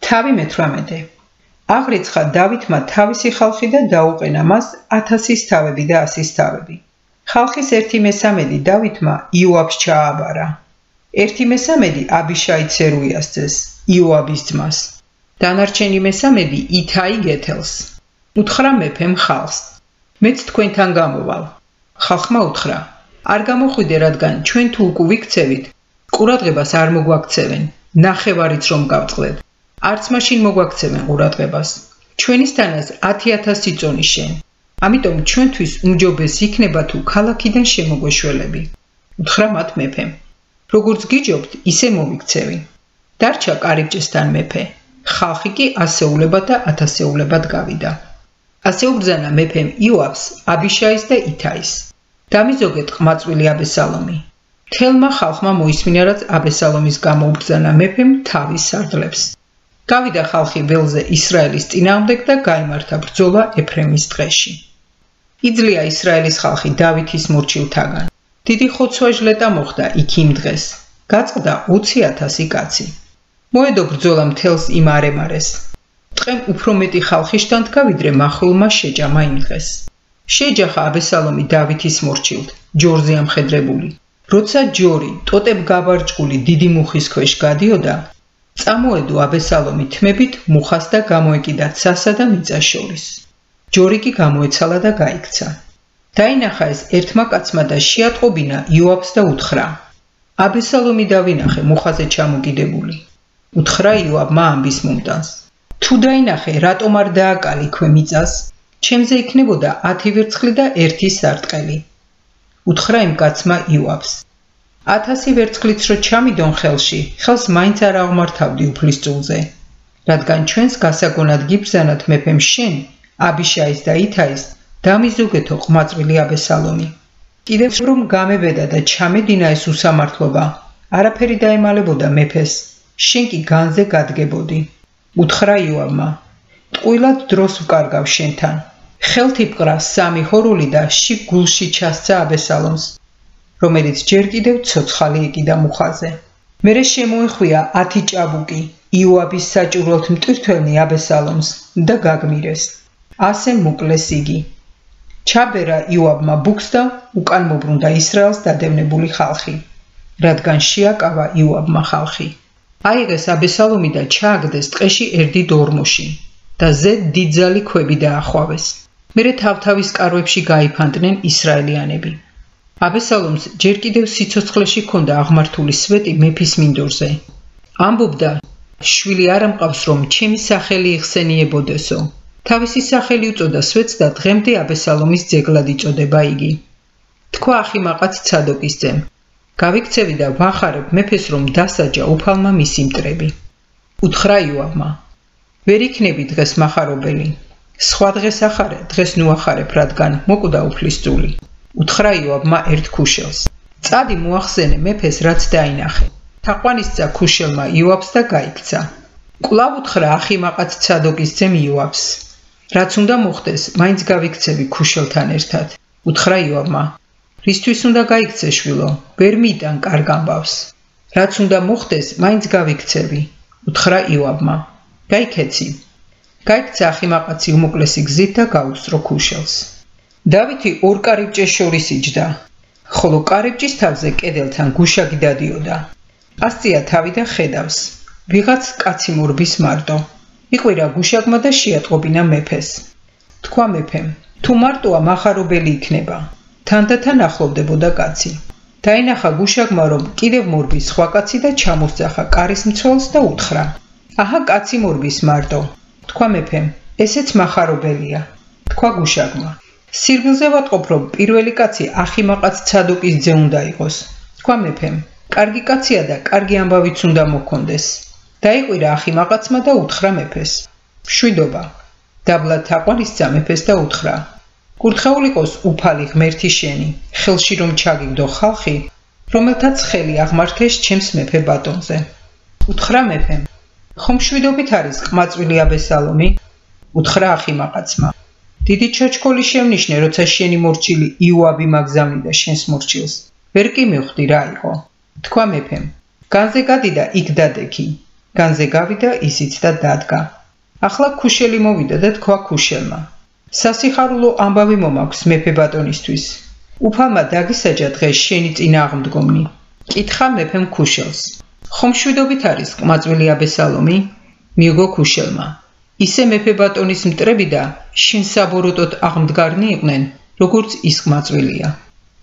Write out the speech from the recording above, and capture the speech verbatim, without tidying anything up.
თავი მეთვრამეტე. აღრიცხა დავითმა თავისი ხალხი და დაუყენა მას ათასის თავები და ასის თავები. ხალხის ერთი მესამედი დავითმა იოაბს ჩააბარა. ერთი მესამედი აბიშაი ცერუიას ძეს, იოაბის ძმას. დანარჩენი მესამედი ითაი გეთელს. უთხრა მეფემ ხალხს. მეც თქვენთან გამოვალ. ხალხმა უთხრა. არ გამოხვიდე, რადგან ჩვენ თუ უკუ ვიქცევით, ყურადღებას არ მოგვაქცევენ, ნახევარიც რომ გავწყდეთ. არც მაშინ მოგვაქცევენ ყურადღებას. ჩვენისთანაც ათი ათასი წონი შენ. ამიტომ ჩვენთვის უმჯობეს იქნება თუ ქალაქიდან შემოგვეშველები. უთხრა მათ მეფემ. როგორც გიჯობთ, ისე მოვიქცევი. დარჩა კარიბჭესთან მეფე. ხალხი კი ასეულებად და ათასეულებად გავიდა. ასე უბრძანა მეფემ იოაბს, აბიშაის და ითაის. დამიზოგეთ ყმაწვილი აბესალომი. მთელმა ხალხმა მოისმინა, რაც აბესალომის გამო უბრძანა მეფემ თავის სარდლებს. გავიდა ხალხი ველზე ისრაელის წინააღმდეგ და გაიმართა ბრძოლა ეფრემის ტყეში. იძლია ისრაელის ხალხი დავითის მორჩილთაგან. დიდი ხოცვა-ჟლეტა მოხდა იქ იმ დღეს. გაწყდა ოცი ათასი კაცი. მოედო ბრძოლა მთელს იმ არემარეს. ტყემ უფრო მეტი ხალხი შთანთქა, ვიდრე მახვილმა შეჯამა იმ დღეს. შეჯახა აბესალომი დავითის მორჩილთ, ჯორზე ამხედრებული. როცა ჯორი ტოტებ გაბარჭკული დიდი მუხის ქვეშ გადიოდა, წამოედო აბესალომი თმებით მუხას და გამოეკიდა ცასა და მიწას შორის. ჯორი კი გამოეცალა და გაიქცა. დაინახა ეს ერთმა კაცმა და შეატყობინა იოაბს და უთხრა. აბესალომი დავინახე მუხაზე ჩამოკიდებული. უთხრა იოაბმა ამბის მომტანს. თუ დაინახე, რატომ არ დააკალი მიწას? ჩემზე იქნებოდა ათი ვერცხლი და ერთი სარტყელი. უთხრა იმ კაცმა იოაბს. ათასი ვერცხლიც რო ჩამიდონ ხელში, ხელს მაინც არ აღმართავდი უფლისწულზე. რადგან ჩვენს გასაგონად გიბრძანათ მეფემ შენ, აბიშაის და ითაის, დამიზოგეთო ყმაწვილი აბესალომი. კიდევ რომ გამებედა და ჩამედინა ეს უსამართლობა, არაფერი დაემალებოდა მეფეს, შენ კი განზე გადგებოდი. უთხრა იოაბმა. ტყუილად დროს ვკარგავ შენთან. ხელთი პყრა სამი ჰორული და შიგ გულში ჩასცა აბესალომს, რომელიც ჯერ კიდევ ცოცხალი ეკიდა მუხაზე. მერე შემოეხვია ათი ჭაბუკი იოაბის საჭურველთ მტვირთველნი აბესალომს და გაგმირეს. ასე მოკლეს იგი. ჩაბერა იოაბმა ბუქს და უკან მობრუნდა ისრაელს დადევნებული ხალხი, რადგან შეაკავა იოაბმა ხალხი. აიღეს აბესალომი და ჩააგდეს ტყეში ერდიდ ორმოში და ზედ დიდძალი ქვები დაახვავეს. მერე თავთავის კარვებში გაიფანტნენ ისრაელიანები. აბესალომს ჯერ კიდევ სიცოცხლეში ჰქონდა აღმართული სვეტი მეფის მინდორზე. ამბობდა, შვილი არ ამყავს, რომ ჩემი სახელი იხსენიებოდესო. თავისი სახელი უწოდა სვეტს და დღემდე აბესალომის ძეგლად იწოდება იგი. თქვა ახიმაყაც ცადოკის ძემ. გავიქცევი და ვახარებ მეფეს, რომ დასაჯა უფალმა მისი მტრები. უთხრა იოაბმა. ვერ იქნები დღეს მახარობელი. სხვა დღეს ახარე, დღეს ნუახარებ, რადგან მოკვდა უფლისწული. უთხრა იოაბმა ერთ ქუშელს. წადი მოახსენე მეფეს, რაც დაინახე. თაყვანისცა ქუშელმა იოაბს და გაიქცა. კვლავ უთხრა ახიმაყაც ცადოკის ძემ იოაბს. რაც უნდა მოხდეს, მაინც გავიქცევი ქუშელთან ერთად. უთხრა იოაბმა. რისთვის უნდა გაიქცე შვილო? ვერ მიიტან კარგ ამბავს. რაც უნდა მოხდეს, მაინც გავიქცევი. უთხრა იოაბმა. გაიქეცი. გაიქცა ახიმაყაცი უმოკლესი გზით და გაუსწრო ქუშელს. დავითი ორ კარიბჭეს შორის იჯდა, ხოლო კარიბჭის თავზე კედელთან გუშაგი დადიოდა. ასწია თავი და ხედავს. ვიღაც კაცი მორბის მარტო. იყვირა გუშაგმა და შეატყობინა მეფეს. თქვა მეფემ, თუ მარტოა მახარობელი იქნება. თანდათან ახლოვდებოდა კაცი. დაინახა გუშაგმა, რომ კიდევ მორბის სხვა კაცი და ჩამოსძახა კარის მცველს და უთხრა. აჰა კაცი მორბის მარტო. თქვა მეფემ, ესეც მახარობელია. თქვა გუშაგმა. სირბილზე ვატყობ, რომ პირველი კაცი ახიმაყაც ცადოკის ძე უნდა იყოს. თქვა მეფემ, კარგი კაცია და კარგი ამბავიც უნდა მოქონდეს. დაიყვირა ახიმაყაცმა და უთხრა მეფეს. მშვიდობა. დაბლა თაყვანისცა მეფეს და უთხრა. კურთხეულ იყოს უფალი ღმერთი შენი, ხელში რომ ჩაგიგდო ხალხი, რომელთაც ხელი აღმართეს ჩემს მეფე ბატონზე. უთხრა მეფემ. ხომ მშვიდობით არის ყმაწვილი აბესალომი? უთხრა ახიმაყაცმა. დიდი ჩაჩქოლი შევნიშნე, როცა შენი მორჩილი იოაბი მაგზავნიდა შენს მორჩილს. ვერ კი მივხვდი რა იყო. თქვა მეფემ. განზე გადი და იქ დადექი. განზე გავიდა ისიც და დადგა. ახლა ქუშელი მოვიდა და თქვა ქუშელმა: სასიხარულო ამბავი მომაქვს მეფე ბატონისთვის. უფალმა დაგისაჯა დღეს შენი წინააღმდგომნი. კითხა მეფემ ქუშელს: ხომ მშვიდობით არის ყმაწვილი აბესალომი? მიუგო ქუშელმა: ისე მეფე ბატონის მტრები და შენ საბოროტოდ აღმდგარნი იყვნენ, როგორც ის ყმაწვილია.